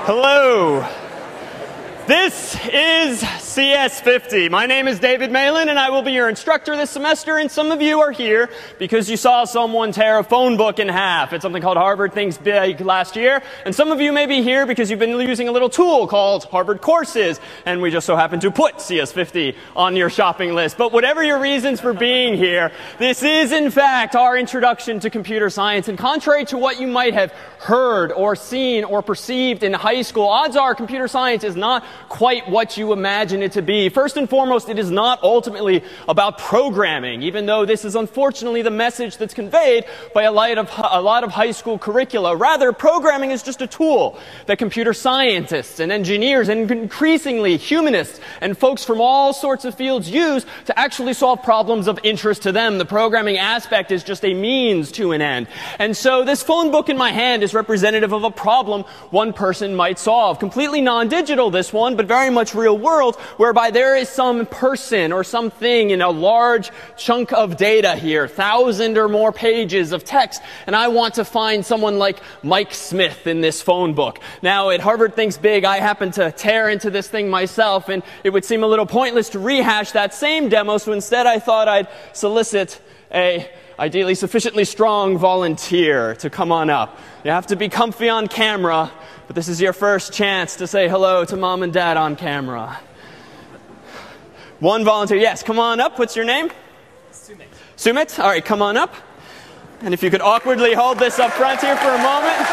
Hello. This is CS50. My name is David Malin, and I will be your instructor this semester. And some of you are here because you saw someone tear a phone book in half. It's something called Harvard Thinks Big last year. And some of you may be here because you've been using a little tool called Harvard Courses. And we just so happen to put CS50 on your shopping list. But whatever your reasons for being here, this is, in fact, our introduction to computer science. And contrary to what you might have heard or seen or perceived in high school, odds are computer science is not quite what you imagine it to be. First and foremost, it is not ultimately about programming, even though this is unfortunately the message that's conveyed by a lot of high school curricula. Rather, programming is just a tool that computer scientists and engineers and increasingly humanists and folks from all sorts of fields use to actually solve problems of interest to them. The programming aspect is just a means to an end. And so this phone book in my hand is representative of a problem one person might solve. Completely non-digital, this one, but very much real world, whereby there is some person or something in a large chunk of data here, 1,000 or more pages of text, and I want to find someone like Mike Smith in this phone book. Now, at Harvard Thinks Big, I happen to tear into this thing myself, and it would seem a little pointless to rehash that same demo, so instead I thought I'd solicit a ideally sufficiently strong volunteer to come on up. You have to be comfy on camera, but this is your first chance to say hello to mom and dad on camera. One volunteer. Yes, come on up. What's your name? Sumit. Sumit? All right, come on up. And if you could awkwardly hold this up front here for a moment.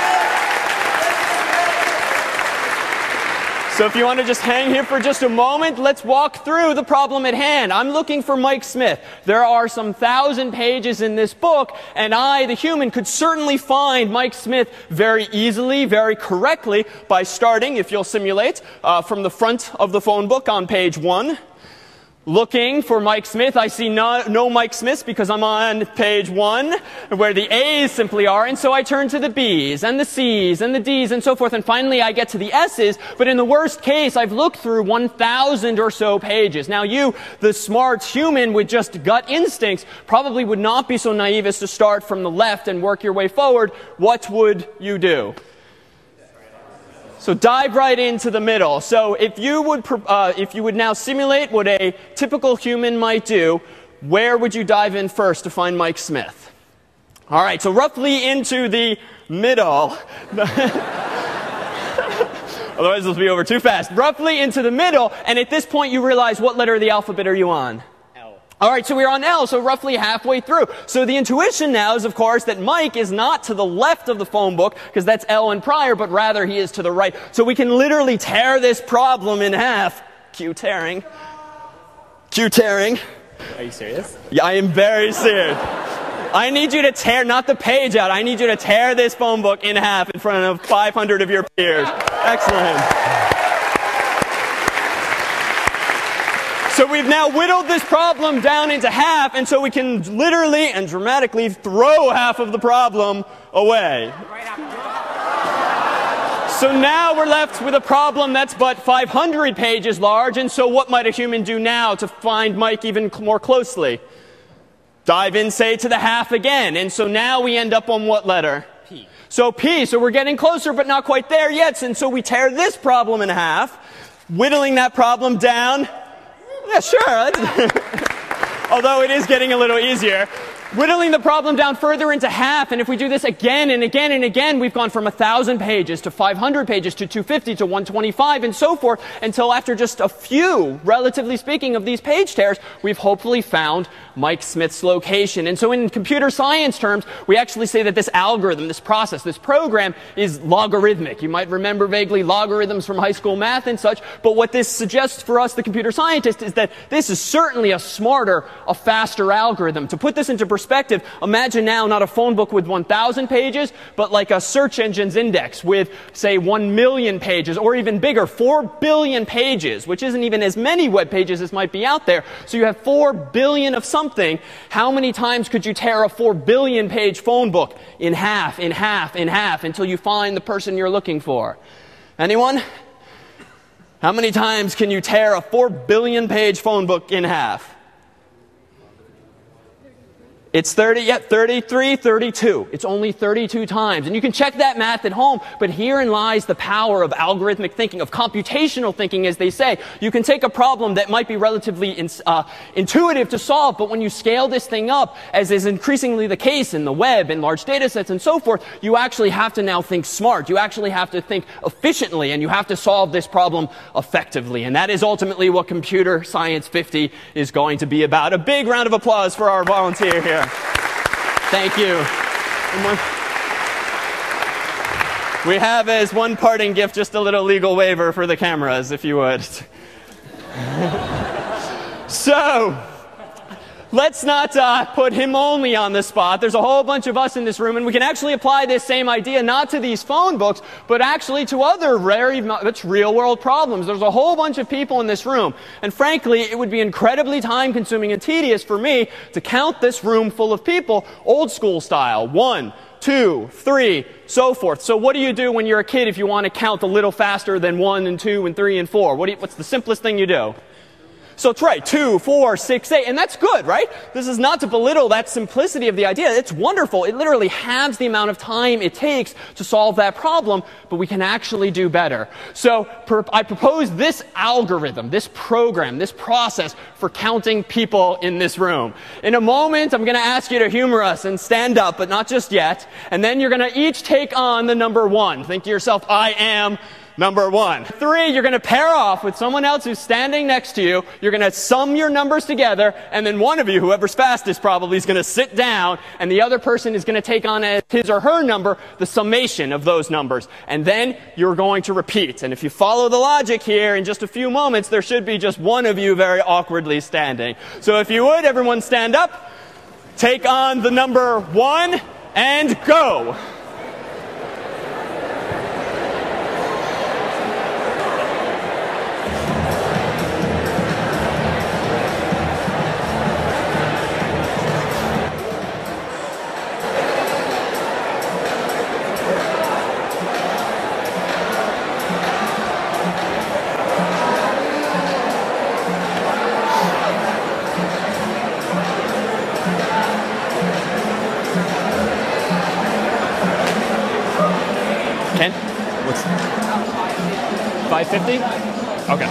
So if you want to just hang here for just a moment, let's walk through the problem at hand. I'm looking for Mike Smith. There are some 1,000 pages in this book, and I, the human, could certainly find Mike Smith very easily, very correctly, by starting, if you'll simulate, from the front of the phone book on page 1. Looking for Mike Smith. I see no Mike Smiths because I'm on page 1, where the A's simply are, and so I turn to the B's, and the C's, and the D's, and so forth, and finally I get to the S's, but in the worst case, I've looked through 1,000 or so pages. Now you, the smart human with just gut instincts, probably would not be so naive as to start from the left and work your way forward. What would you do? So dive right into the middle. So if you would now simulate what a typical human might do, where would you dive in first to find Mike Smith? All right, so roughly into the middle. Otherwise, this will be over too fast. Roughly into the middle, and at this point you realize, what letter of the alphabet are you on? All right, so we're on L, so roughly halfway through. So the intuition now is, of course, that Mike is not to the left of the phone book, because that's L and prior, but rather he is to the right. So we can literally tear this problem in half. Cue tearing. Cue tearing. Are you serious? Yeah, I am very serious. I need you to tear, not the page out, I need you to tear this phone book in half in front of 500 of your peers. Excellent. So we've now whittled this problem down into half, and so we can literally and dramatically throw half of the problem away. So now we're left with a problem that's but 500 pages large, and so what might a human do now to find Mike even more closely? Dive in, say, to the half again, and so now we end up on what letter? P. So P, so we're getting closer but not quite there yet, and so we tear this problem in half, whittling that problem down. Yeah, sure. Although it is getting a little easier. Whittling the problem down further into half, and if we do this again and again and again, we've gone from 1,000 pages to 500 pages to 250 to 125 and so forth, until after just a few, relatively speaking, of these page tears, we've hopefully found Mike Smith's location. And so in computer science terms, we actually say that this algorithm, this process, this program is logarithmic. You might remember vaguely logarithms from high school math and such, but what this suggests for us, the computer scientist, is that this is certainly a smarter, a faster algorithm. To put this into perspective, imagine now not a phone book with 1,000 pages, but like a search engine's index with, say, 1 million pages, or even bigger, 4 billion pages, which isn't even as many web pages as might be out there. So you have 4 billion of something. How many times could you tear a 4 billion page phone book in half, in half, in half, until you find the person you're looking for? Anyone? How many times can you tear a 4 billion page phone book in half? It's 33, 32. It's only 32 times. And you can check that math at home, but herein lies the power of algorithmic thinking, of computational thinking, as they say. You can take a problem that might be relatively intuitive to solve, but when you scale this thing up, as is increasingly the case in the web and large data sets and so forth, you actually have to now think smart. You actually have to think efficiently, and you have to solve this problem effectively. And that is ultimately what Computer Science 50 is going to be about. A big round of applause for our volunteer here. Thank you. We have as one parting gift just a little legal waiver for the cameras, if you would. So, let's not put him only on the spot. There's a whole bunch of us in this room, and we can actually apply this same idea not to these phone books, but actually to other real-world problems. There's a whole bunch of people in this room, and frankly, it would be incredibly time-consuming and tedious for me to count this room full of people old-school style. 1, 2, 3, so forth. So what do you do when you're a kid if you want to count a little faster than 1 and 2 and 3 and 4? What's the simplest thing you do? So it's right, 2, 4, 6, 8, and that's good, right? This is not to belittle that simplicity of the idea. It's wonderful. It literally halves the amount of time it takes to solve that problem, but we can actually do better. So I propose this algorithm, this program, this process for counting people in this room. In a moment, I'm going to ask you to humor us and stand up, but not just yet. And then you're going to each take on the number 1. Think to yourself, I am number 1. 3, you're going to pair off with someone else who's standing next to you. You're going to sum your numbers together, and then one of you, whoever's fastest probably, is going to sit down, and the other person is going to take on as his or her number the summation of those numbers. And then you're going to repeat. And if you follow the logic here, in just a few moments, there should be just one of you very awkwardly standing. So if you would, everyone stand up, take on the number 1, and go. Ken? What's 550? Okay.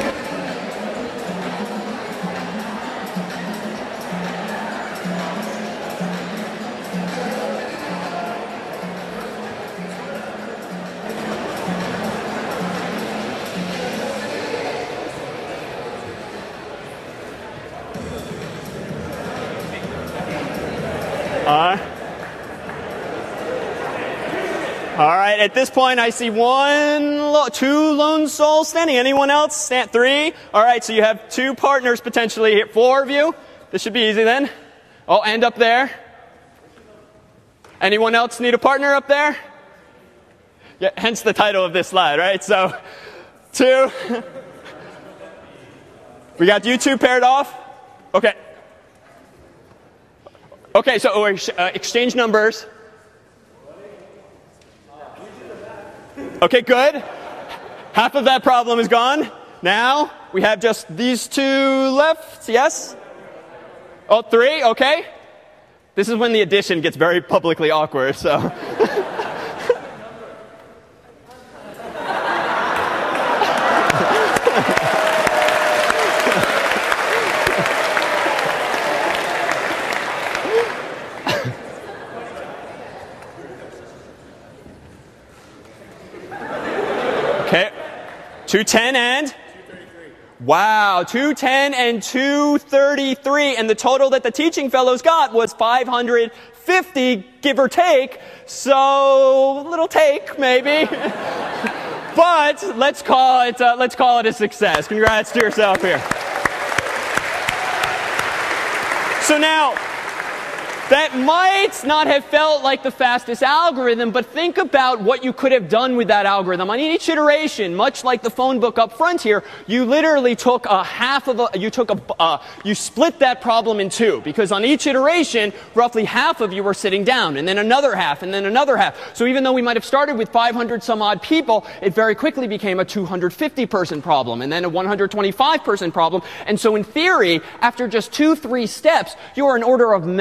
All right, at this point, I see 2 lone souls standing. Anyone else? 3. All right, so you have 2 partners potentially here. 4 of you. This should be easy then. Oh, and up there. Anyone else need a partner up there? Yeah, hence the title of this slide, right? So, 2. We got you 2 paired off. Okay. Okay, so exchange numbers. Okay, good. Half of that problem is gone. Now, we have just these 2 left. Yes? Oh, 3, okay. This is when the addition gets very publicly awkward, so. Okay, 210 and? 233. Wow, 210 and 233, and the total that the teaching fellows got was 550, give or take, so little take, maybe. But let's call it a success. Congrats to yourself here. So now, that might not have felt like the fastest algorithm, but think about what you could have done with that algorithm. On each iteration, much like the phone book up front here, you literally took you split that problem in 2, because on each iteration, roughly half of you were sitting down, and then another half, and then another half. So even though we might have started with 500 some odd people, it very quickly became a 250 person problem, and then a 125 person problem. And so in theory, after just 2-3 steps, you are an order of magnitude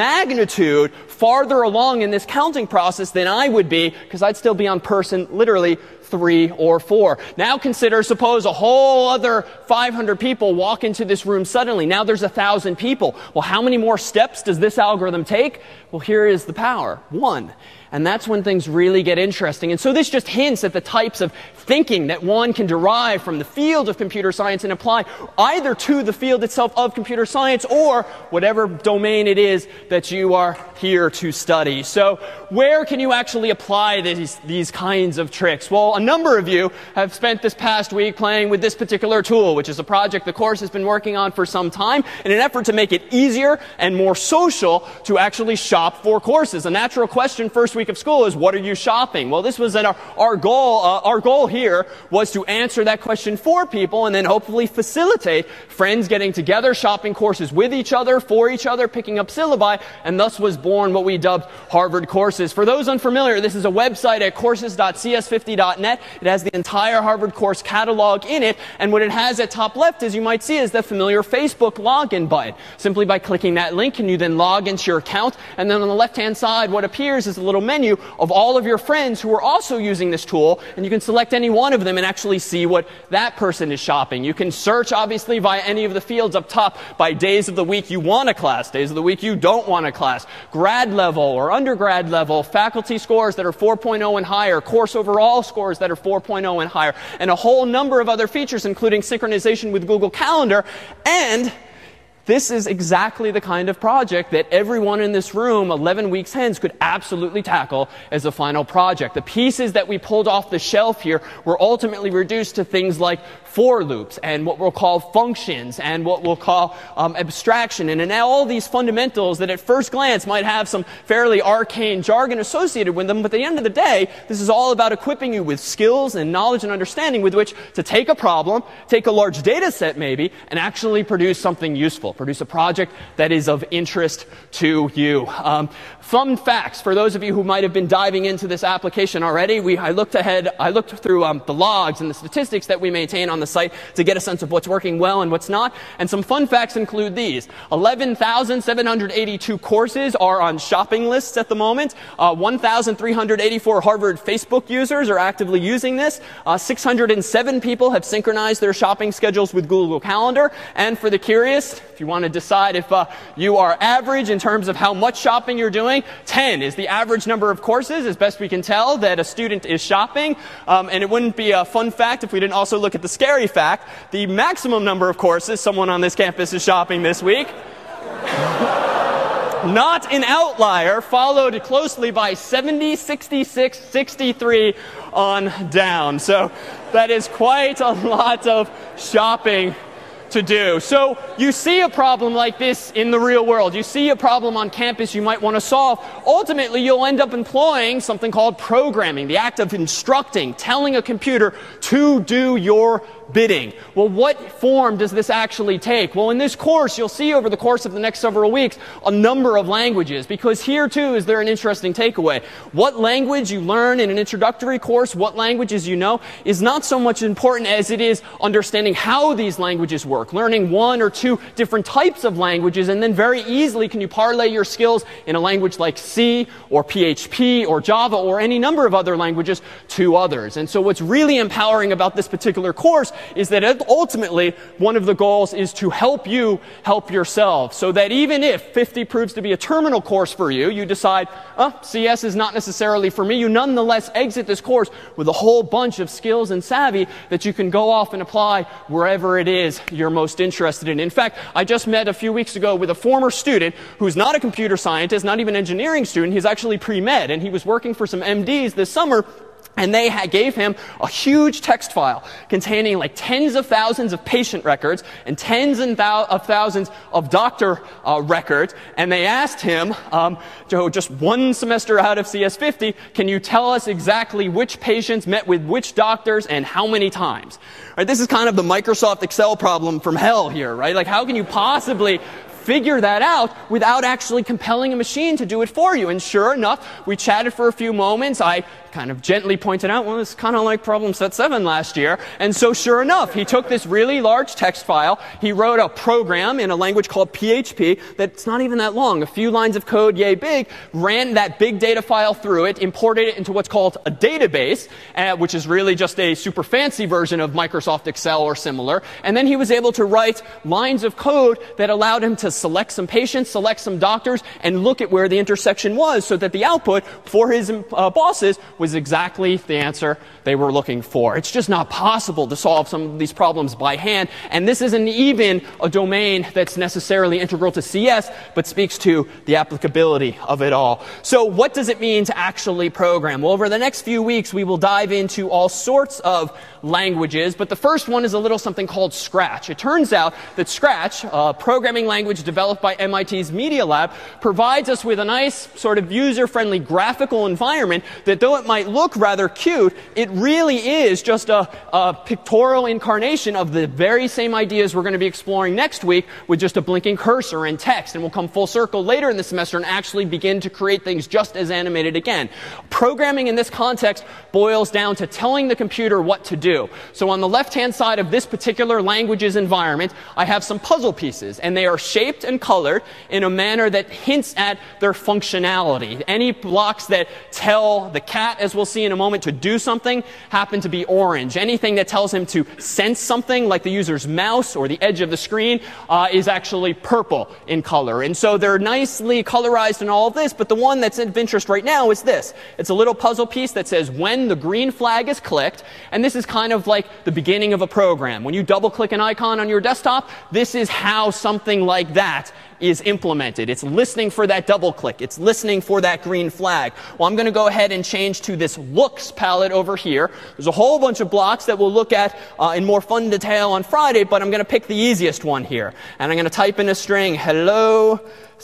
magnitude farther along in this counting process than I would be, because I'd still be on person literally 3 or 4. Now consider, suppose a whole other 500 people walk into this room suddenly. Now there's 1,000 people. Well, how many more steps does this algorithm take? Well, here is the power. 1. And that's when things really get interesting. And so this just hints at the types of thinking that one can derive from the field of computer science and apply either to the field itself of computer science or whatever domain it is that you are here to study. So where can you actually apply these kinds of tricks? Well, a number of you have spent this past week playing with this particular tool, which is a project the course has been working on for some time in an effort to make it easier and more social to actually shop for courses. A natural question first week of school is, what are you shopping? Well, this was our goal. Our goal here was to answer that question for people and then hopefully facilitate friends getting together, shopping courses with each other, for each other, picking up syllabi, and thus was born what we dubbed Harvard Courses. For those unfamiliar, this is a website at courses.cs50.net. It has the entire Harvard course catalog in it, and what it has at top left, as you might see, is the familiar Facebook login button. Simply by clicking that link, can you then log into your account, and then on the left-hand side, what appears is a little menu of all of your friends who are also using this tool, and you can select any one of them and actually see what that person is shopping. You can search, obviously, via any of the fields up top by days of the week you want a class, days of the week you don't want a class, grad level or undergrad level, faculty scores that are 4.0 and higher, course overall scores that are 4.0 and higher, and a whole number of other features, including synchronization with Google Calendar. And this is exactly the kind of project that everyone in this room 11 weeks hence could absolutely tackle as a final project. The pieces that we pulled off the shelf here were ultimately reduced to things like for loops and what we'll call functions and what we'll call abstraction. And now all these fundamentals that at first glance might have some fairly arcane jargon associated with them, but at the end of the day, this is all about equipping you with skills and knowledge and understanding with which to take a problem, take a large data set maybe, and actually produce something useful. Produce a project that is of interest to you. Fun facts for those of you who might have been diving into this application already. I looked through the logs and the statistics that we maintain on the site to get a sense of what's working well and what's not. And some fun facts include these. 11,782 courses are on shopping lists at the moment. 1,384 Harvard Facebook users are actively using this. 607 people have synchronized their shopping schedules with Google Calendar. And for the curious, if you want to decide if you are average in terms of how much shopping you're doing, 10 is the average number of courses, as best we can tell, that a student is shopping. And it wouldn't be a fun fact if we didn't also look at the scary fact. The maximum number of courses someone on this campus is shopping this week. Not an outlier, followed closely by 70, 66, 63 on down. So that is quite a lot of shopping to do. So you see a problem like this in the real world. You see a problem on campus you might want to solve. Ultimately, you'll end up employing something called programming, the act of instructing, telling a computer to do your bidding. Well, what form does this actually take? Well, in this course, you'll see over the course of the next several weeks a number of languages, because here, too, is there an interesting takeaway. What language you learn in an introductory course, what languages you know, is not so much important as it is understanding how these languages work, learning one or two different types of languages, and then very easily can you parlay your skills in a language like C or PHP or Java or any number of other languages to others. And so what's really empowering about this particular course is that ultimately one of the goals is to help you help yourself, so that even if 50 proves to be a terminal course for you, you decide, CS is not necessarily for me, you nonetheless exit this course with a whole bunch of skills and savvy that you can go off and apply wherever it is you're most interested in. In fact, I just met a few weeks ago with a former student who's not a computer scientist, not even an engineering student. He's actually pre-med, and he was working for some MDs this summer. And they gave him a huge text file containing like tens of thousands of patient records and tens of thousands of doctor records. And they asked him, Joe, just one semester out of CS50, can you tell us exactly which patients met with which doctors and how many times? Right, this is kind of the Microsoft Excel problem from hell here, right? Like, how can you possibly figure that out without actually compelling a machine to do it for you? And sure enough, we chatted for a few moments. I kind of gently pointed out, well, it's kind of like problem set 7 last year. And so sure enough, he took this really large text file, he wrote a program in a language called PHP that's not even that long, a few lines of code, yay big, ran that big data file through it, imported it into what's called a database, which is really just a super fancy version of Microsoft Excel or similar. And then he was able to write lines of code that allowed him to select some patients, select some doctors, and look at where the intersection was so that the output for his bosses was exactly the answer they were looking for. It's just not possible to solve some of these problems by hand. And this isn't even a domain that's necessarily integral to CS, but speaks to the applicability of it all. So what does it mean to actually program? Well, over the next few weeks, we will dive into all sorts of languages, but the first one is a little something called Scratch. It turns out that Scratch, a programming language developed by MIT's Media Lab, provides us with a nice sort of user-friendly graphical environment that, though it might look rather cute, it really is just a pictorial incarnation of the very same ideas we're going to be exploring next week with just a blinking cursor and text. And we'll come full circle later in the semester and actually begin to create things just as animated again. Programming in this context boils down to telling the computer what to do. So on the left-hand side of this particular language's environment, I have some puzzle pieces, and they are shaped and colored in a manner that hints at their functionality. Any blocks that tell the cat, as we'll see in a moment, to do something happen to be orange. Anything that tells him to sense something, like the user's mouse or the edge of the screen, is actually purple in color. And so they're nicely colorized in all of this, but the one that's of interest right now is this. It's a little puzzle piece that says when the green flag is clicked, and this is kind of like the beginning of a program. When you double-click an icon on your desktop, this is how something like that is implemented. It's listening for that double click. It's listening for that green flag. Well, I'm going to go ahead and change to this looks palette over here. There's a whole bunch of blocks that we'll look at in more fun detail on Friday, but I'm going to pick the easiest one here. And I'm going to type in a string, hello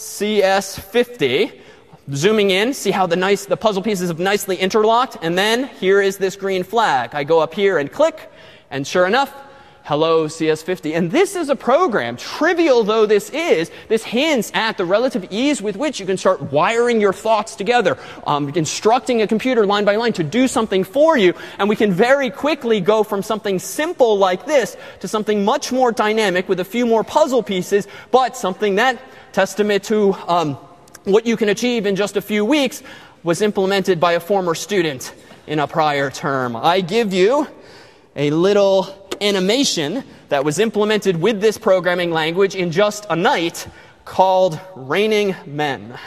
CS50. Zooming in, see how the puzzle pieces have nicely interlocked. And then here is this green flag. I go up here and click, and sure enough, hello CS50. And this is a program, trivial though this is, this hints at the relative ease with which you can start wiring your thoughts together, instructing a computer line by line to do something for you. And we can very quickly go from something simple like this to something much more dynamic with a few more puzzle pieces, but something that, testament to what you can achieve in just a few weeks, was implemented by a former student in a prior term. I give you a little animation that was implemented with this programming language in just a night called Raining Men.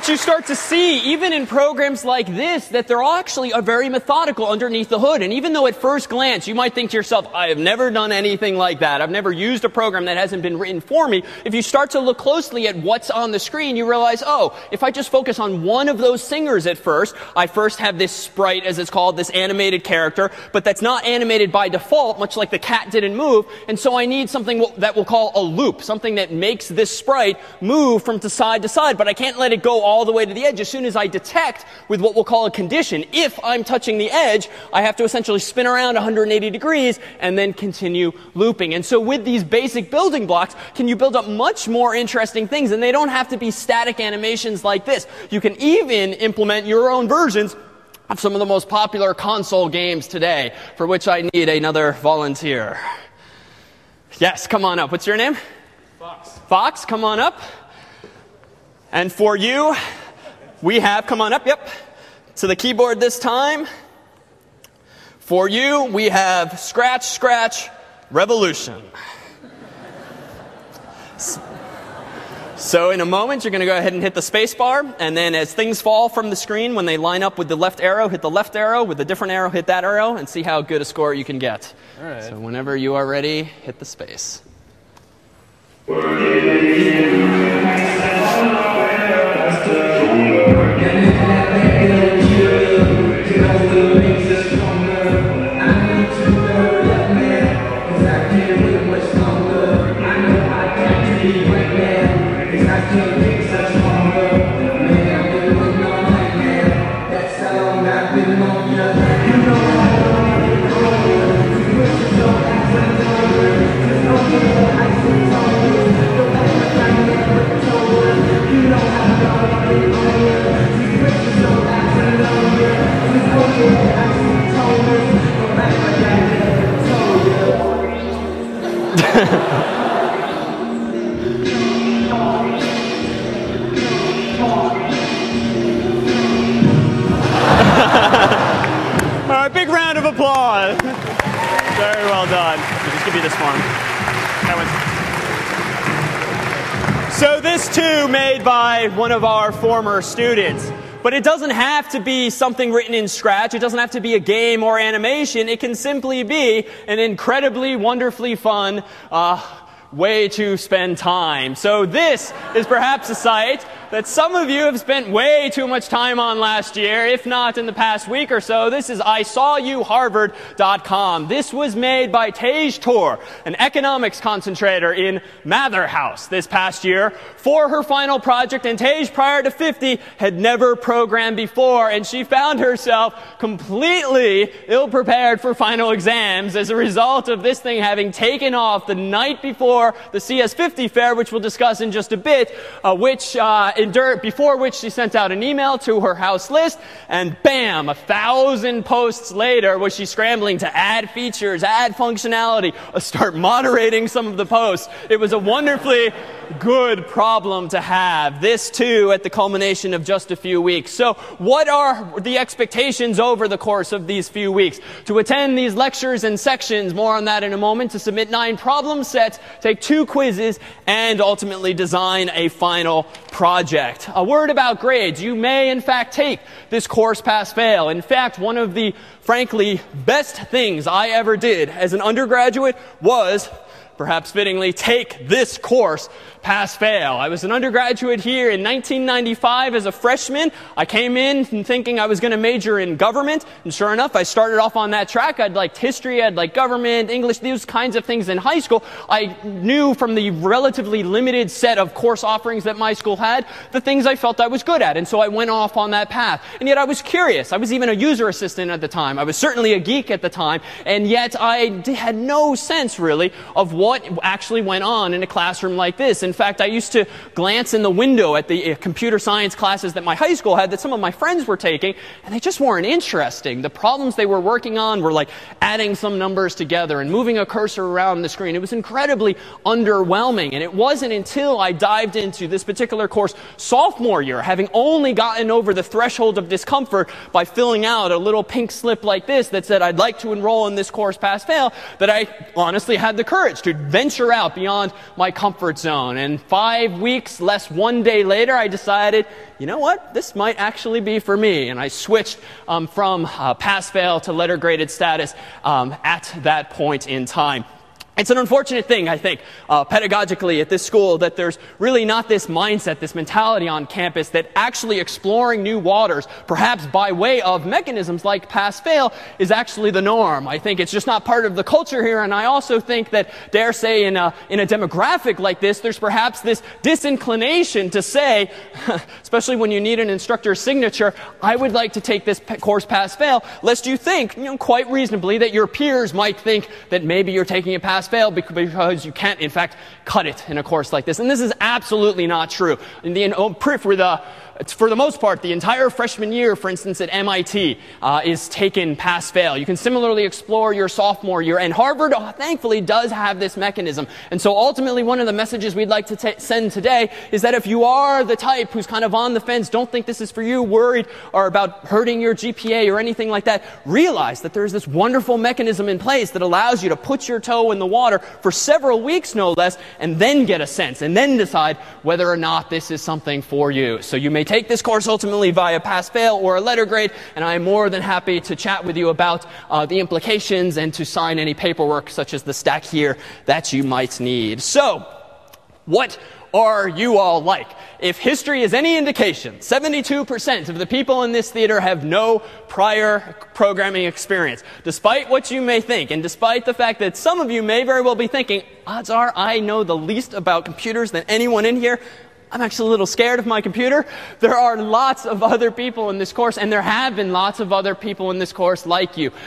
But you start to see, even in programs like this, that they're actually very methodical underneath the hood. And even though at first glance you might think to yourself, I have never done anything like that, I've never used a program that hasn't been written for me, if you start to look closely at what's on the screen, you realize, oh, if I just focus on one of those singers at first, I first have this sprite, as it's called, this animated character, but that's not animated by default, much like the cat didn't move, and so I need something that we'll call a loop, something that makes this sprite move from side to side, but I can't let it go all the way to the edge. As soon as I detect with what we'll call a condition, if I'm touching the edge, I have to essentially spin around 180 degrees and then continue looping. And so with these basic building blocks, can you build up much more interesting things? And they don't have to be static animations like this. You can even implement your own versions of some of the most popular console games today, for which I need another volunteer. Yes, come on up. What's your name? Fox. Fox, come on up. And for you, we have, come on up, yep, to the keyboard this time. For you, we have Scratch, Scratch, Revolution. So in a moment, you're going to go ahead and hit the space bar, and then as things fall from the screen, when they line up with the left arrow, hit the left arrow, with a different arrow, hit that arrow, and see how good a score you can get. All right. So whenever you are ready, hit the space. All right, big round of applause. Very well done. I'll just give you this one. So this too made by one of our former students. But it doesn't have to be something written in Scratch. It doesn't have to be a game or animation. It can simply be an incredibly, wonderfully fun way to spend time. So this is perhaps a site that some of you have spent way too much time on last year, if not in the past week or so. This is isawYouHarvard.com. This was made by Tej Tor, an economics concentrator in Mather House this past year for her final project. And Tej, prior to 50, had never programmed before, and she found herself completely ill-prepared for final exams as a result of this thing having taken off the night before the CS50 fair, which we'll discuss in just a bit, before which she sent out an email to her house list, and bam, 1,000 posts later was she scrambling to add features, add functionality, start moderating some of the posts. It was a wonderfully good problem to have. This too at the culmination of just a few weeks. So what are the expectations over the course of these few weeks? To attend these lectures and sections, more on that in a moment, to submit 9 problem sets, take 2 quizzes, and ultimately design a final project. A word about grades. You may, in fact, take this course pass-fail. In fact, one of the, frankly, best things I ever did as an undergraduate was, perhaps fittingly, take this course pass-fail. I was an undergraduate here in 1995 as a freshman. I came in thinking I was going to major in government, and sure enough, I started off on that track. I'd liked history, I'd liked government, English, these kinds of things in high school. I knew from the relatively limited set of course offerings that my school had, the things I felt I was good at, and so I went off on that path. And yet I was curious. I was even a user assistant at the time. I was certainly a geek at the time, and yet I had no sense, really, of what actually went on in a classroom like this. In fact, I used to glance in the window at the computer science classes that my high school had that some of my friends were taking, and they just weren't interesting. The problems they were working on were like adding some numbers together and moving a cursor around the screen. It was incredibly underwhelming, and it wasn't until I dived into this particular course sophomore year, having only gotten over the threshold of discomfort by filling out a little pink slip like this that said I'd like to enroll in this course pass-fail, that I honestly had the courage to venture out beyond my comfort zone. And 5 weeks, less 1 day later, I decided, you know what, this might actually be for me. And I switched from pass-fail to letter-graded status at that point in time. It's an unfortunate thing, I think, pedagogically at this school, that there's really not this mindset, this mentality on campus that actually exploring new waters, perhaps by way of mechanisms like pass-fail, is actually the norm. I think it's just not part of the culture here, and I also think that, dare say, in a demographic like this, there's perhaps this disinclination to say, especially when you need an instructor's signature, I would like to take this course pass-fail, lest you think, quite reasonably, that your peers might think that maybe you're taking a pass-fail because you can't, in fact, cut it in a course like this. And this is absolutely not true. For the most part, the entire freshman year, for instance, at MIT, is taken pass-fail. You can similarly explore your sophomore year, and Harvard, thankfully, does have this mechanism. And so ultimately, one of the messages we'd like to send today is that if you are the type who's kind of on the fence, don't think this is for you, worried or about hurting your GPA or anything like that, realize that there's this wonderful mechanism in place that allows you to put your toe in the water for several weeks, no less, and then get a sense, and then decide whether or not this is something for you. So you may take this course ultimately via pass-fail or a letter grade, and I am more than happy to chat with you about the implications and to sign any paperwork such as the stack here that you might need. So, what are you all like? If history is any indication, 72% of the people in this theater have no prior programming experience. Despite what you may think, and despite the fact that some of you may very well be thinking, odds are I know the least about computers than anyone in here, I'm actually a little scared of my computer. There are lots of other people in this course, and there have been lots of other people in this course like you.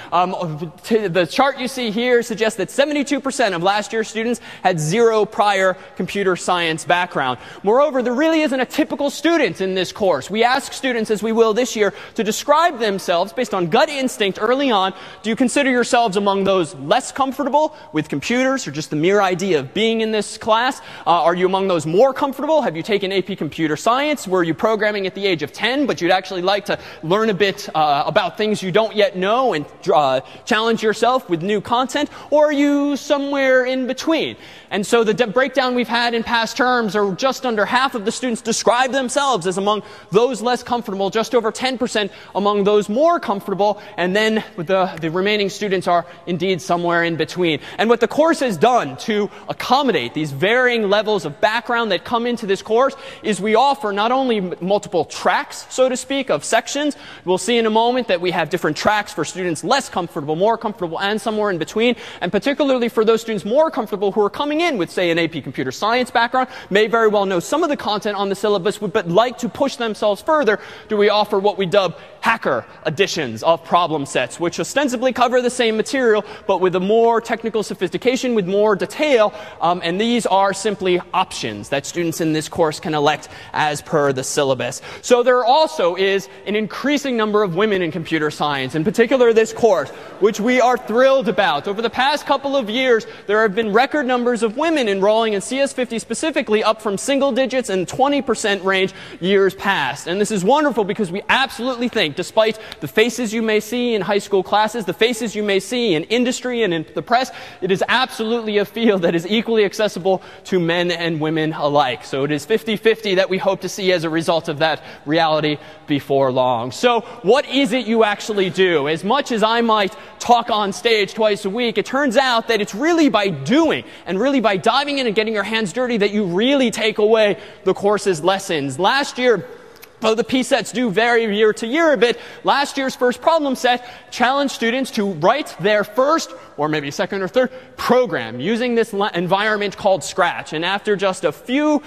The chart you see here suggests that 72% of last year's students had zero prior computer science background. Moreover, there really isn't a typical student in this course. We ask students, as we will this year, to describe themselves based on gut instinct early on. Do you consider yourselves among those less comfortable with computers or just the mere idea of being in this class? Are you among those more comfortable? Have you taken AP Computer Science? Were you programming at the age of 10, but you'd actually like to learn a bit about things you don't yet know and challenge yourself with new content? Or are you somewhere in between? And so the breakdown we've had in past terms are just under half of the students describe themselves as among those less comfortable, just over 10% among those more comfortable, and then the remaining students are indeed somewhere in between. And what the course has done to accommodate these varying levels of background that come into this course is we offer not only multiple tracks, so to speak, of sections. We'll see in a moment that we have different tracks for students less comfortable, more comfortable, and somewhere in between. And particularly for those students more comfortable who are coming in with, say, an AP Computer Science background, may very well know some of the content on the syllabus, but like to push themselves further, do we offer what we dub hacker editions of problem sets, which ostensibly cover the same material, but with a more technical sophistication, with more detail. And these are simply options that students in this course can elect as per the syllabus. So there also is an increasing number of women in computer science, in particular this course, which we are thrilled about. Over the past couple of years, there have been record numbers of women enrolling in CS50 specifically, up from single digits and 20% range years past. And this is wonderful because we absolutely think, despite the faces you may see in high school classes, the faces you may see in industry and in the press, it is absolutely a field that is equally accessible to men and women alike. So it is 50-50 that we hope to see as a result of that reality before long. So what is it you actually do? As much as I might talk on stage twice a week, it turns out that it's really by doing and really by diving in and getting your hands dirty that you really take away the course's lessons. Last year, though the P-sets do vary year to year a bit, last year's first problem set challenged students to write their first, or maybe second or third, program using this environment called Scratch. And after just a few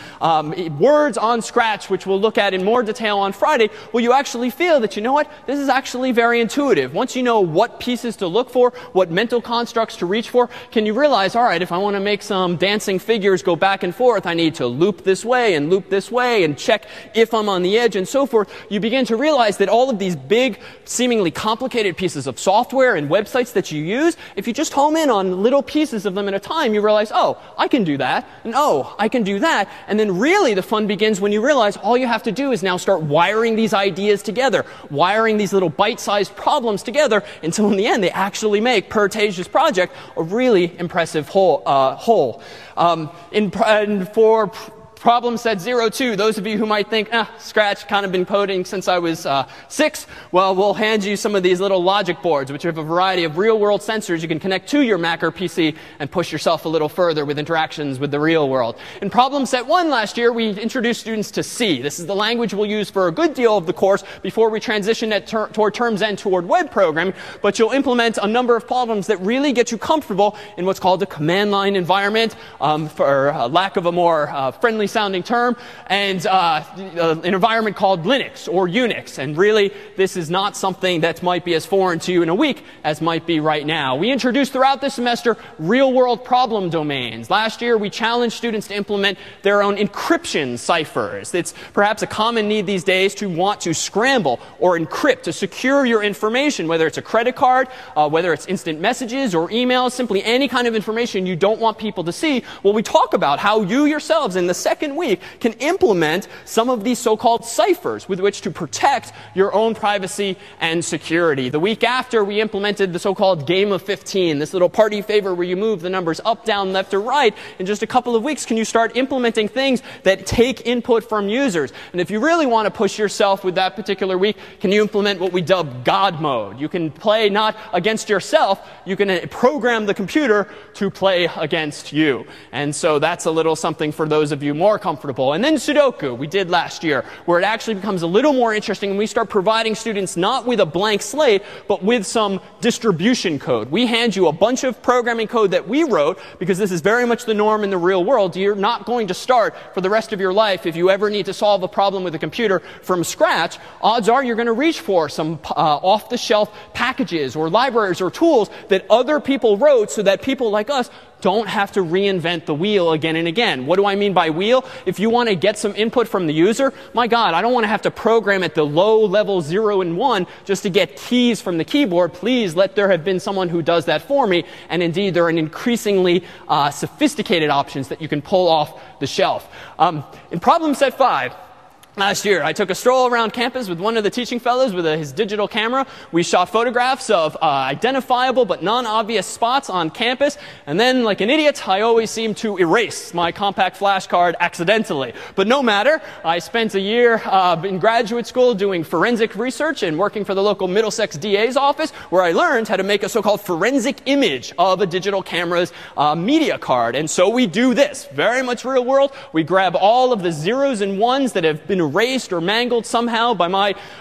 words on Scratch, which we'll look at in more detail on Friday, will you actually feel that, you know what, this is actually very intuitive. Once you know what pieces to look for, what mental constructs to reach for, can you realize, all right, if I want to make some dancing figures go back and forth, I need to loop this way and check if I'm on the edge, and and so forth, you begin to realize that all of these big, seemingly complicated pieces of software and websites that you use, if you just home in on little pieces of them at a time, you realize, oh, I can do that, and oh, I can do that. And then really the fun begins when you realize all you have to do is now start wiring these ideas together, wiring these little bite-sized problems together until in the end they actually make, per Tej's project, a really impressive whole. For problem set 02, those of you who might think, Scratch, kind of been coding since I was 6, well, we'll hand you some of these little logic boards, which have a variety of real-world sensors you can connect to your Mac or PC and push yourself a little further with interactions with the real world. In problem set 1 last year, we introduced students to C. This is the language we'll use for a good deal of the course before we transition toward term's end toward web programming, but you'll implement a number of problems that really get you comfortable in what's called a command line environment, for lack of a more friendly sounding term, and an environment called Linux or Unix. And really, this is not something that might be as foreign to you in a week as might be right now. We introduced throughout this semester real-world problem domains. Last year, we challenged students to implement their own encryption ciphers. It's perhaps a common need these days to want to scramble or encrypt to secure your information, whether it's a credit card, whether it's instant messages or emails, simply any kind of information you don't want people to see. Well, we talk about how you yourselves in the second week can implement some of these so-called ciphers with which to protect your own privacy and security. The week after, we implemented the so-called game of 15, this little party favor where you move the numbers up, down, left, or right. In just a couple of weeks, can you start implementing things that take input from users? And if you really want to push yourself with that particular week, can you implement what we dub God mode? You can play not against yourself, you can program the computer to play against you. And so that's a little something for those of you more comfortable. And then Sudoku, we did last year, where it actually becomes a little more interesting and we start providing students not with a blank slate, but with some distribution code. We hand you a bunch of programming code that we wrote, because this is very much the norm in the real world. You're not going to start for the rest of your life, if you ever need to solve a problem with a computer from scratch, odds are you're going to reach for some off-the-shelf packages or libraries or tools that other people wrote so that people like us don't have to reinvent the wheel again and again. What do I mean by wheel? If you want to get some input from the user, my God, I don't want to have to program at the low level 0 and 1 just to get keys from the keyboard. Please let there have been someone who does that for me. And indeed, there are increasingly sophisticated options that you can pull off the shelf. In problem set 5, last year, I took a stroll around campus with one of the teaching fellows with his digital camera. We shot photographs of identifiable but non-obvious spots on campus. And then, like an idiot, I always seem to erase my compact flash card accidentally. But no matter, I spent a year in graduate school doing forensic research and working for the local Middlesex DA's office, where I learned how to make a so-called forensic image of a digital camera's media card. And so we do this, very much real world. We grab all of the zeros and ones that have been erased or mangled somehow by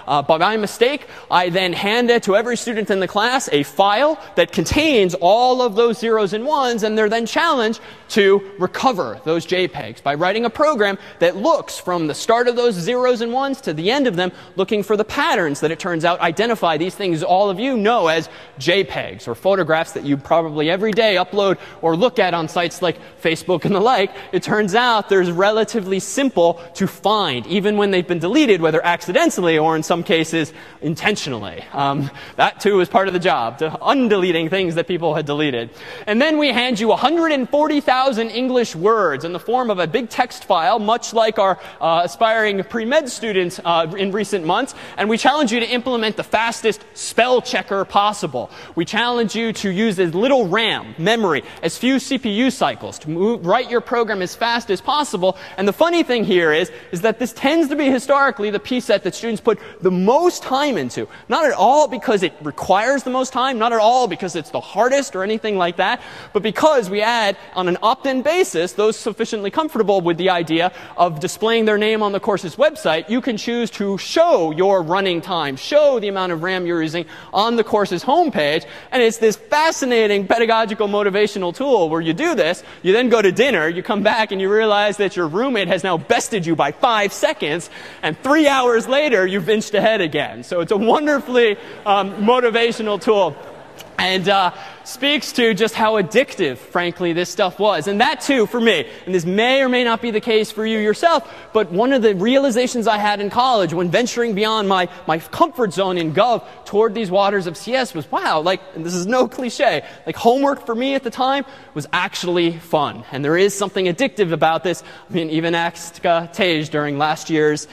my mistake. I then hand it to every student in the class, a file that contains all of those zeros and ones, and they're then challenged to recover those JPEGs by writing a program that looks from the start of those zeros and ones to the end of them, looking for the patterns that it turns out identify these things all of you know as JPEGs, or photographs that you probably every day upload or look at on sites like Facebook and the like. It turns out there's relatively simple to find, even when they've been deleted, whether accidentally or in some cases intentionally. That too is part of the job, to undeleting things that people had deleted. And then we hand you 140,000 English words in the form of a big text file, much like our aspiring pre-med students in recent months, and we challenge you to implement the fastest spell checker possible. We challenge you to use as little RAM, memory, as few CPU cycles, to write your program as fast as possible. And the funny thing here is that this tends to be historically the piece set that students put the most time into. Not at all because it requires the most time, not at all because it's the hardest or anything like that, but because we add on an opt-in basis those sufficiently comfortable with the idea of displaying their name on the course's website. You can choose to show your running time, show the amount of RAM you're using on the course's homepage, and it's this fascinating pedagogical motivational tool where you do this, you then go to dinner, you come back and you realize that your roommate has now bested you by 5 seconds, and 3 hours later, you've inched ahead again. So it's a wonderfully motivational tool. And speaks to just how addictive, frankly, this stuff was. And that too, for me, and this may or may not be the case for you yourself, but one of the realizations I had in college when venturing beyond my comfort zone in Gov toward these waters of CS was, wow, like, and this is no cliche, like homework for me at the time was actually fun. And there is something addictive about this. I mean, even asked Tej during last year's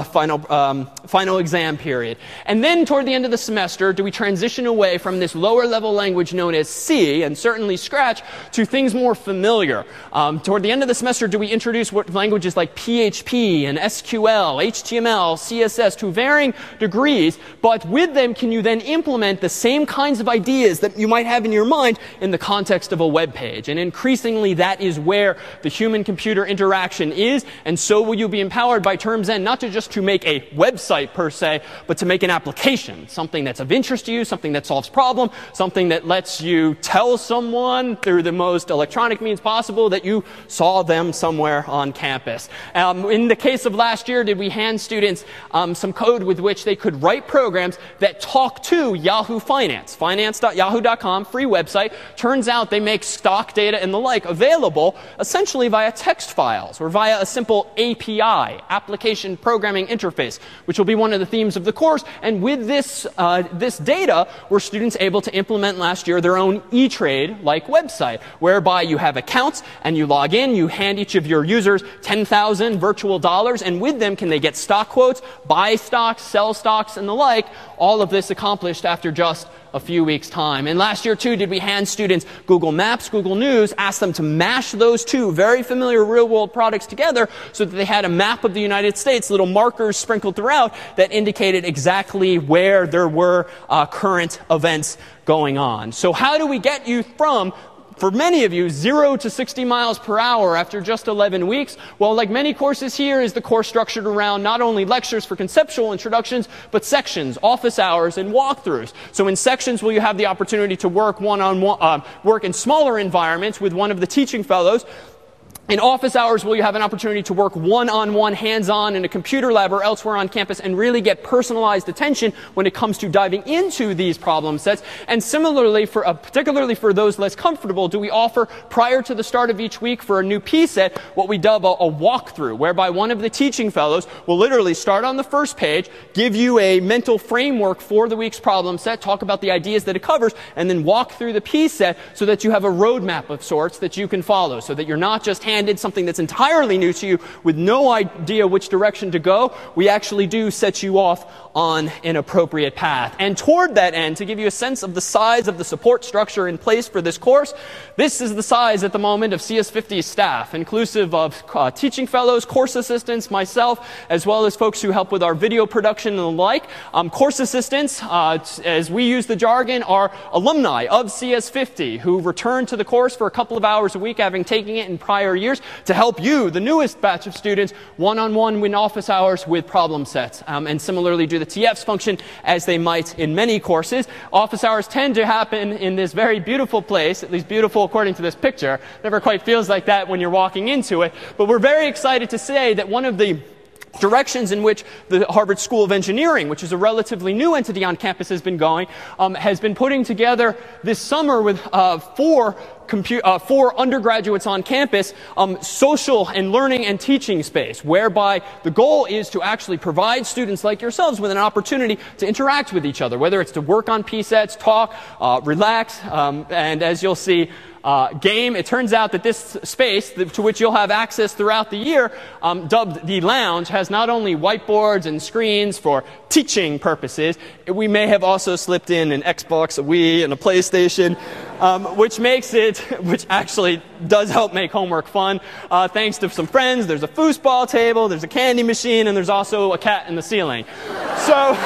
final exam period. And then toward the end of the semester, do we transition away from this lower level language known as C, and certainly Scratch, to things more familiar? Toward the end of the semester, do we introduce what languages like PHP and SQL, HTML, CSS to varying degrees, but with them can you then implement the same kinds of ideas that you might have in your mind in the context of a web page? And increasingly, that is where the human-computer interaction is, and so will you be empowered by Terms End not just to make a website per se, but to make an application, something that's of interest to you, something that solves problem, something that lets you tell someone through the most electronic means possible that you saw them somewhere on campus. In the case of last year, did we hand students some code with which they could write programs that talk to Yahoo Finance, finance.yahoo.com, free website. Turns out they make stock data and the like available essentially via text files or via a simple API, application programming interface, which will be one of the themes of the course. And with this data, were students able to implement last year their own E-Trade-like website, whereby you have accounts and you log in, you hand each of your users 10,000 virtual dollars, and with them can they get stock quotes, buy stocks, sell stocks, and the like. All of this accomplished after just a few weeks' time. And last year, too, did we hand students Google Maps, Google News, ask them to mash those two very familiar real-world products together so that they had a map of the United States, little markers sprinkled throughout that indicated exactly where there were current events going on. So how do we get you from, for many of you, 0 to 60 miles per hour after just 11 weeks? Well, like many courses here, is the course structured around not only lectures for conceptual introductions, but sections, office hours, and walkthroughs. So in sections, will you have the opportunity to work one-on-one, work in smaller environments with one of the teaching fellows? In office hours, will you have an opportunity to work one-on-one, hands-on in a computer lab or elsewhere on campus and really get personalized attention when it comes to diving into these problem sets? And similarly, particularly for those less comfortable, do we offer, prior to the start of each week for a new P set, what we dub a walkthrough, whereby one of the teaching fellows will literally start on the first page, give you a mental framework for the week's problem set, talk about the ideas that it covers, and then walk through the P set so that you have a roadmap of sorts that you can follow, so that you're not just handed something that's entirely new to you with no idea which direction to go. We actually do set you off on an appropriate path. And toward that end, to give you a sense of the size of the support structure in place for this course, this is the size at the moment of CS50's staff, inclusive of teaching fellows, course assistants, myself, as well as folks who help with our video production and the like. Course assistants, as we use the jargon, are alumni of CS50 who return to the course for a couple of hours a week, having taken it in prior years, to help you, the newest batch of students, one-on-one in office hours with problem sets, and similarly do the TFs function as they might in many courses. Office hours tend to happen in this very beautiful place, at least beautiful according to this picture. Never quite feels like that when you're walking into it, but we're very excited to say that one of the directions in which the Harvard School of Engineering, which is a relatively new entity on campus, has been going, has been putting together this summer with four undergraduates on campus, social and learning and teaching space, whereby the goal is to actually provide students like yourselves with an opportunity to interact with each other, whether it's to work on P-sets, talk, relax, and as you'll see, game. It turns out that this space, to which you'll have access throughout the year, dubbed the Lounge, has not only whiteboards and screens for teaching purposes, we may have also slipped in an Xbox, a Wii, and a PlayStation, which actually does help make homework fun. Thanks to some friends, there's a foosball table, there's a candy machine, and there's also a cat in the ceiling. So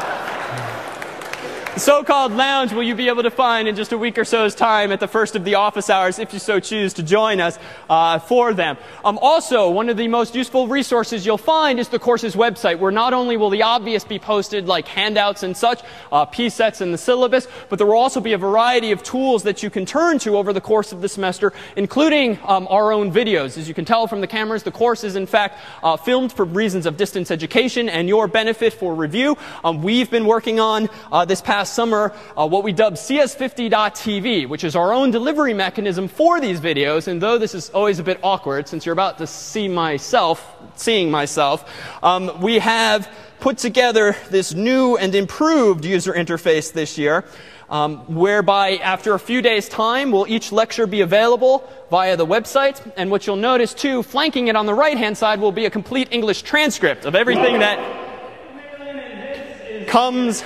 the so-called lounge will you be able to find in just a week or so's time at the first of the office hours if you so choose to join us for them. Also, one of the most useful resources you'll find is the course's website, where not only will the obvious be posted like handouts and such, P-sets and the syllabus, but there will also be a variety of tools that you can turn to over the course of the semester, including our own videos. As you can tell from the cameras, the course is in fact filmed for reasons of distance education and your benefit for review. We've been working on this past past summer what we dubbed CS50.tv, which is our own delivery mechanism for these videos. And though this is always a bit awkward, since you're about to see seeing myself, we have put together this new and improved user interface this year, whereby after a few days' time, will each lecture be available via the website. And what you'll notice, too, flanking it on the right-hand side will be a complete English transcript of everything that comes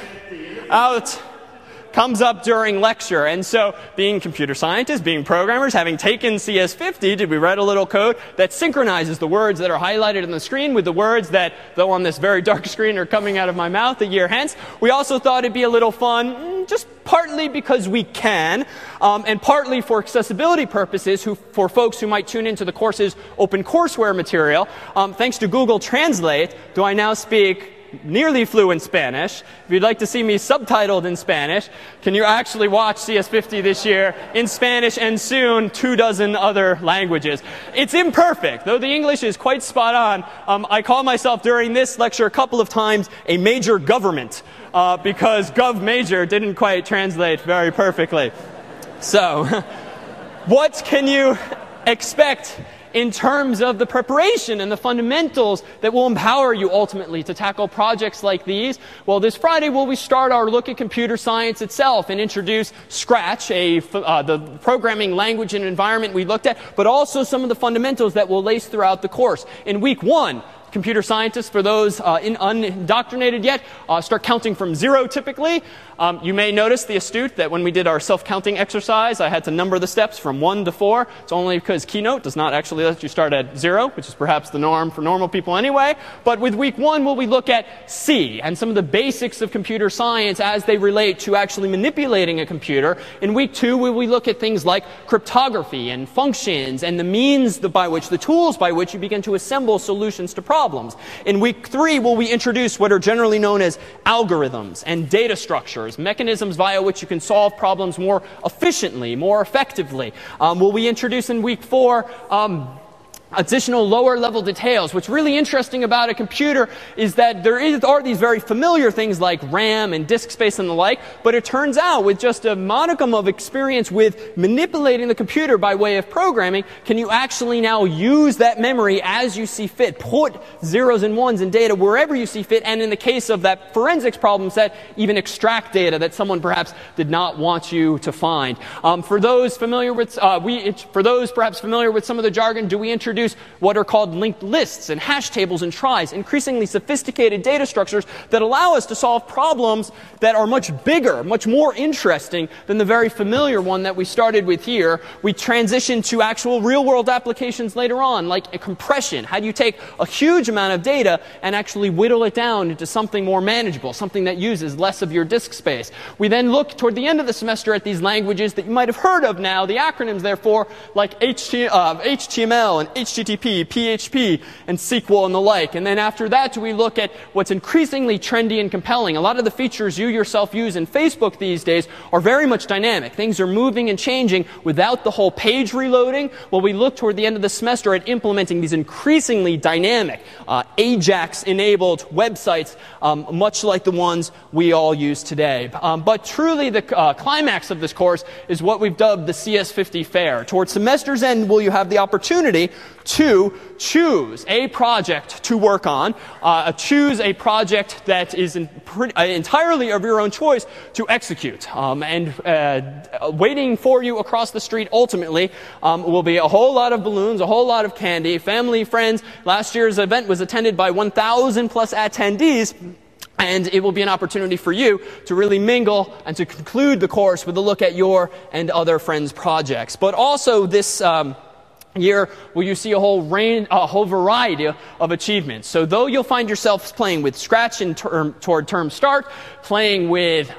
up during lecture. And so, being computer scientists, being programmers, having taken CS50, we read a little code that synchronizes the words that are highlighted on the screen with the words that, though on this very dark screen, are coming out of my mouth a year hence. We also thought it'd be a little fun, just partly because we can, and partly for accessibility purposes, for folks who might tune into the course's OpenCourseWare material. Thanks to Google Translate, do I now speak nearly fluent Spanish. If you'd like to see me subtitled in Spanish, can you actually watch CS50 this year in Spanish and soon 24 other languages? It's imperfect, though the English is quite spot on. I call myself during this lecture a couple of times a major government because gov major didn't quite translate very perfectly. So, what can you expect in terms of the preparation and the fundamentals that will empower you ultimately to tackle projects like these? Well, this Friday we start our look at computer science itself and introduce Scratch, the programming language and environment we looked at, but also some of the fundamentals that will lace throughout the course. In week 1, computer scientists, for those unindoctrinated yet, start counting from 0 typically. You may notice, the astute, that when we did our self-counting exercise, I had to number the steps from 1 to 4. It's only because Keynote does not actually let you start at 0, which is perhaps the norm for normal people anyway. But with week 1, we look at C and some of the basics of computer science as they relate to actually manipulating a computer. In week 2, we look at things like cryptography and functions and the means by which, the tools by which you begin to assemble solutions to problems. In week 3, we introduce what are generally known as algorithms and data structures, mechanisms via which you can solve problems more efficiently, more effectively. We introduce in week 4 additional lower level details. What's really interesting about a computer is that there are these very familiar things like RAM and disk space and the like, but it turns out with just a modicum of experience with manipulating the computer by way of programming, can you actually now use that memory as you see fit, put zeros and ones in data wherever you see fit, and in the case of that forensics problem set, even extract data that someone perhaps did not want you to find. For those familiar with, for those perhaps familiar with some of the jargon, do we introduce what are called linked lists and hash tables and tries, increasingly sophisticated data structures that allow us to solve problems that are much bigger, much more interesting than the very familiar one that we started with here. We transition to actual real-world applications later on, like a compression. How do you take a huge amount of data and actually whittle it down into something more manageable, something that uses less of your disk space? We then look toward the end of the semester at these languages that you might have heard of now, the acronyms therefore, like HTML and HTTP, PHP, and SQL and the like. And then after that, we look at what's increasingly trendy and compelling. A lot of the features you yourself use in Facebook these days are very much dynamic. Things are moving and changing without the whole page reloading. Well, we look toward the end of the semester at implementing these increasingly dynamic, AJAX-enabled websites, much like the ones we all use today. But truly, the climax of this course is what we've dubbed the CS50 Fair. Towards semester's end, will you have the opportunity to choose a project to work on, choose a project that is entirely of your own choice to execute. And waiting for you across the street ultimately will be a whole lot of balloons, a whole lot of candy, family, friends. Last year's event was attended by 1,000 plus attendees. And it will be an opportunity for you to really mingle and to conclude the course with a look at your and other friends' projects. But also this year will you see a whole variety of achievements. So though you'll find yourselves playing with Scratch toward term start, playing with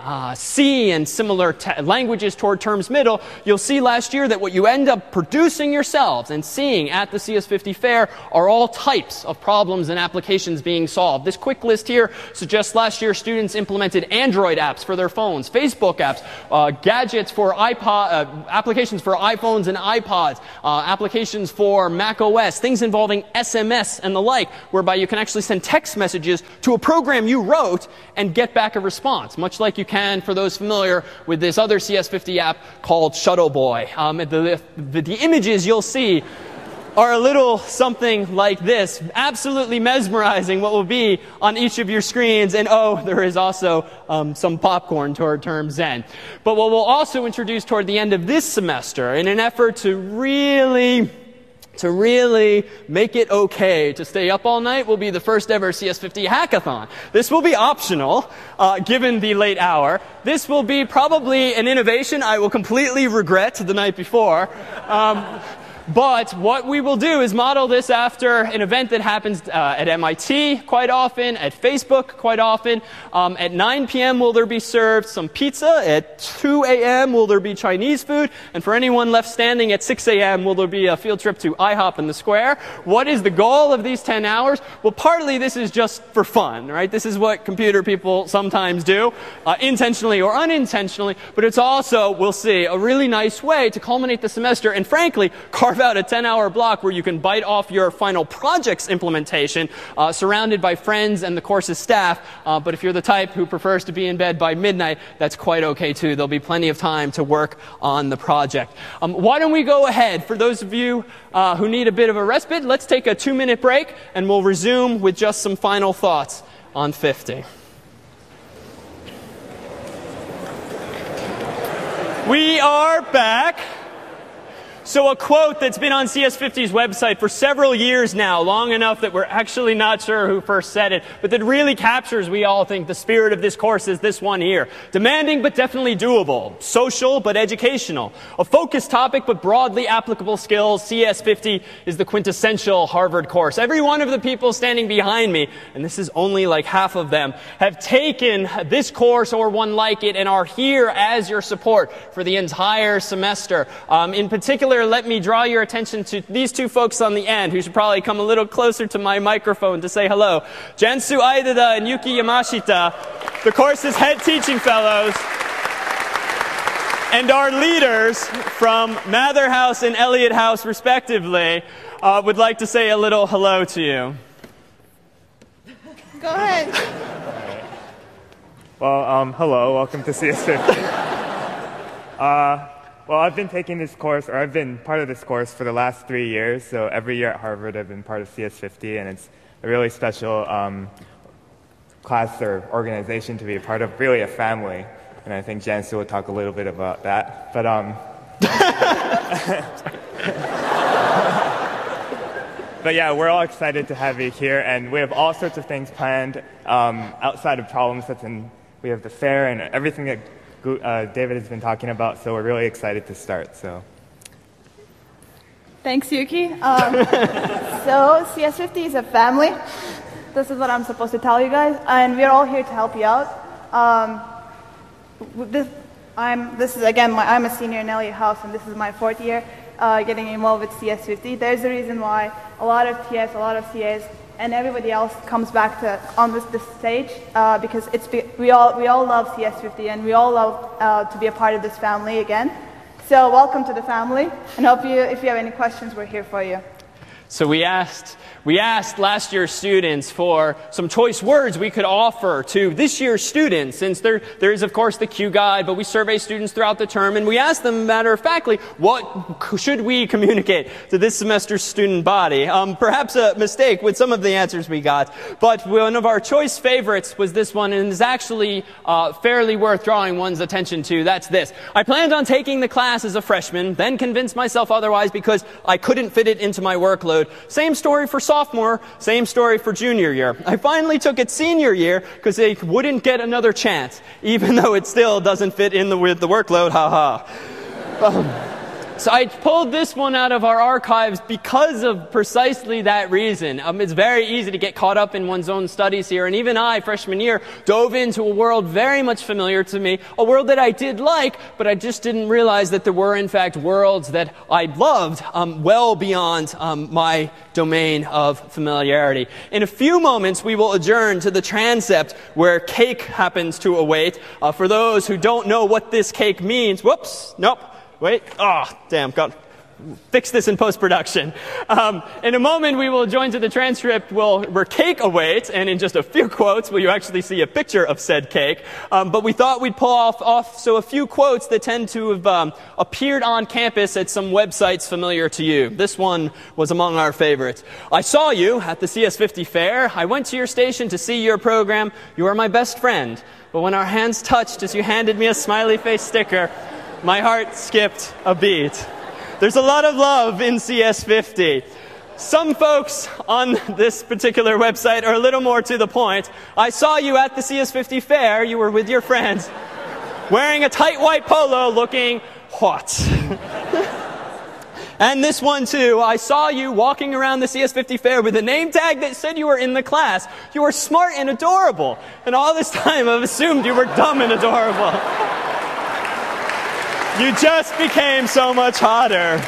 C and similar languages toward term's middle, you'll see last year that what you end up producing yourselves and seeing at the CS50 Fair are all types of problems and applications being solved. This quick list here suggests last year students implemented Android apps for their phones, Facebook apps, gadgets for applications for iPhones and iPods, applications applications for Mac OS, things involving SMS and the like, whereby you can actually send text messages to a program you wrote and get back a response, much like you can for those familiar with this other CS50 app called Shuttleboy. The images you'll see are a little something like this, absolutely mesmerizing what will be on each of your screens. And oh, there is also some popcorn toward term Zen. But what we'll also introduce toward the end of this semester, in an effort to really make it okay to stay up all night, will be the first ever CS50 hackathon. This will be optional, given the late hour. This will be probably an innovation I will completely regret the night before. But what we will do is model this after an event that happens at MIT quite often, at Facebook quite often. At 9 p.m. will there be served some pizza. At 2 a.m. will there be Chinese food. And for anyone left standing, at 6 a.m. will there be a field trip to IHOP in the square. What is the goal of these 10 hours? Well, partly this is just for fun, right? This is what computer people sometimes do, intentionally or unintentionally. But it's also, we'll see, a really nice way to culminate the semester and, frankly, carve out a 10-hour block where you can bite off your final project's implementation, surrounded by friends and the course's staff. But if you're the type who prefers to be in bed by midnight, that's quite okay too. There'll be plenty of time to work on the project. Why don't we go ahead? For those of you who need a bit of a respite, let's take a 2-minute break, and we'll resume with just some final thoughts on 50. We are back. So a quote that's been on CS50's website for several years now, long enough that we're actually not sure who first said it, but that really captures, we all think, the spirit of this course is this one here. Demanding but definitely doable. Social but educational. A focused topic but broadly applicable skills. CS50 is the quintessential Harvard course. Every one of the people standing behind me, and this is only like half of them, have taken this course or one like it and are here as your support for the entire semester. In particular, let me draw your attention to these two folks on the end, who should probably come a little closer to my microphone to say hello. Jansu Aidada and Yuki Yamashita, the course's head teaching fellows, and our leaders from Mather House and Elliott House, respectively, would like to say a little hello to you. Go ahead. Well, hello. Welcome to CS50. Well, I've been taking this course, or I've been part of this course for the last 3 years. So every year at Harvard, I've been part of CS50, and it's a really special class or organization to be a part of, really a family. And I think Jansu will talk a little bit about that. But but yeah, we're all excited to have you here, and we have all sorts of things planned outside of problems. We have the fair and everything that David has been talking about, so we're really excited to start. So, thanks, Yuki. So CS50 is a family. This is what I'm supposed to tell you guys, and we're all here to help you out. I'm a senior in Elliott House, and this is my 4th year getting involved with CS50. There's a reason why a lot of TS, a lot of CAs, and everybody else comes back on this stage because we all love CS50, and we all love to be a part of this family again. So welcome to the family, and if you have any questions, we're here for you. So we asked last year's students for some choice words we could offer to this year's students, since there is, of course, the Q Guide, but we survey students throughout the term, and we asked them, matter-of-factly, what should we communicate to this semester's student body? Perhaps a mistake with some of the answers we got, but one of our choice favorites was this one, and is actually fairly worth drawing one's attention to. That's this. I planned on taking the class as a freshman, then convinced myself otherwise because I couldn't fit it into my workload. Same story for sophomore, same story for junior year. I finally took it senior year because they wouldn't get another chance, even though it still doesn't fit in with the workload, haha. So I pulled this one out of our archives because of precisely that reason. It's very easy to get caught up in one's own studies here, and even I, freshman year, dove into a world very much familiar to me, a world that I did like, but I just didn't realize that there were, in fact, worlds that I loved well beyond my domain of familiarity. In a few moments, we will adjourn to the transept where cake happens to await. For those who don't know what this cake means, whoops, nope. Wait, damn, fix this in post-production. In a moment, we will join to the transcript where cake awaits, and in just a few quotes will you actually see a picture of said cake. But we thought we'd pull off a few quotes that tend to have appeared on campus at some websites familiar to you. This one was among our favorites. I saw you at the CS50 fair. I went to your station to see your program. You are my best friend. But when our hands touched as you handed me a smiley face sticker, my heart skipped a beat. There's a lot of love in CS50. Some folks on this particular website are a little more to the point. I saw you at the CS50 fair. You were with your friends, wearing a tight white polo, looking hot. And this one too. I saw you walking around the CS50 fair with a name tag that said you were in the class. You were smart and adorable. And all this time I've assumed you were dumb and adorable. You just became so much hotter.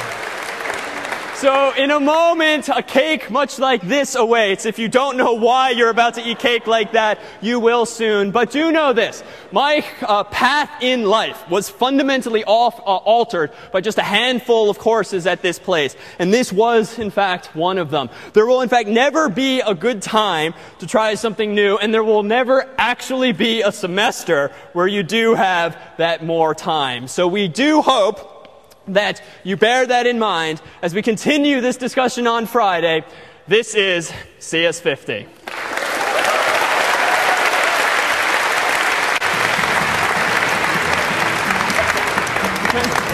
So in a moment, a cake much like this awaits. If you don't know why you're about to eat cake like that, you will soon. But do know this. My path in life was fundamentally altered by just a handful of courses at this place. And this was, in fact, one of them. There will, in fact, never be a good time to try something new. And there will never actually be a semester where you do have that more time. So we do hope that you bear that in mind as we continue this discussion on Friday. This is CS50.